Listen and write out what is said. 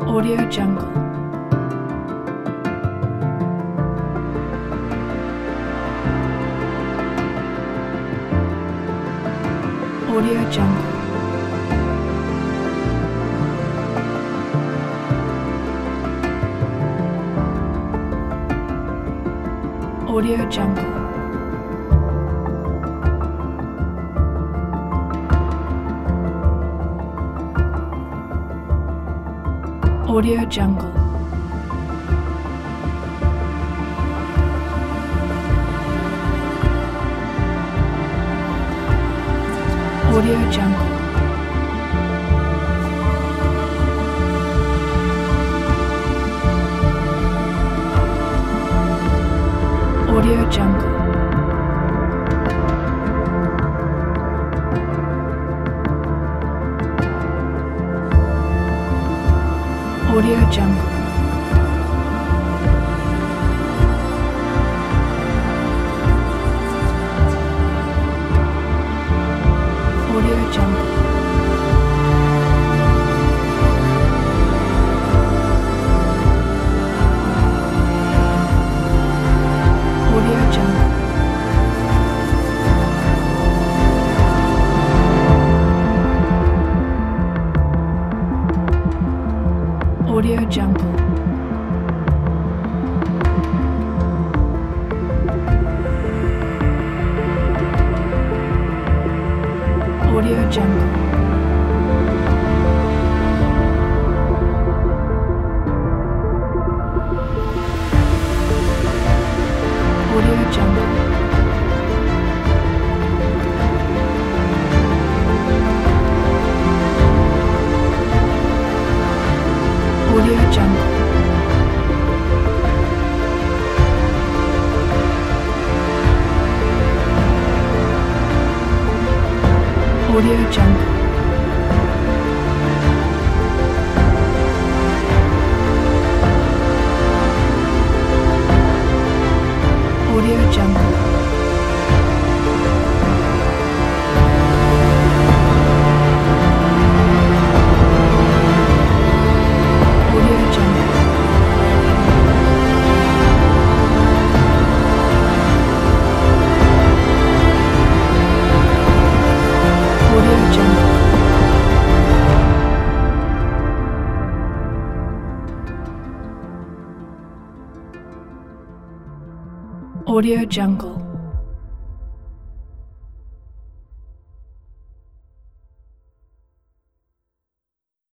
Audio Jungle. Audio Jungle. Audio Jungle. Audio Jungle. Audio Jungle. Audio Jungle. Audio Jungle. Audio Jungle. Audio Jungle. Audio Jungle. Audio Jungle. Audio Jungle. Audio Jungle. Audio Jungle. Audio Jungle. Audio Jungle. Audio Jungle. Audio Jungle.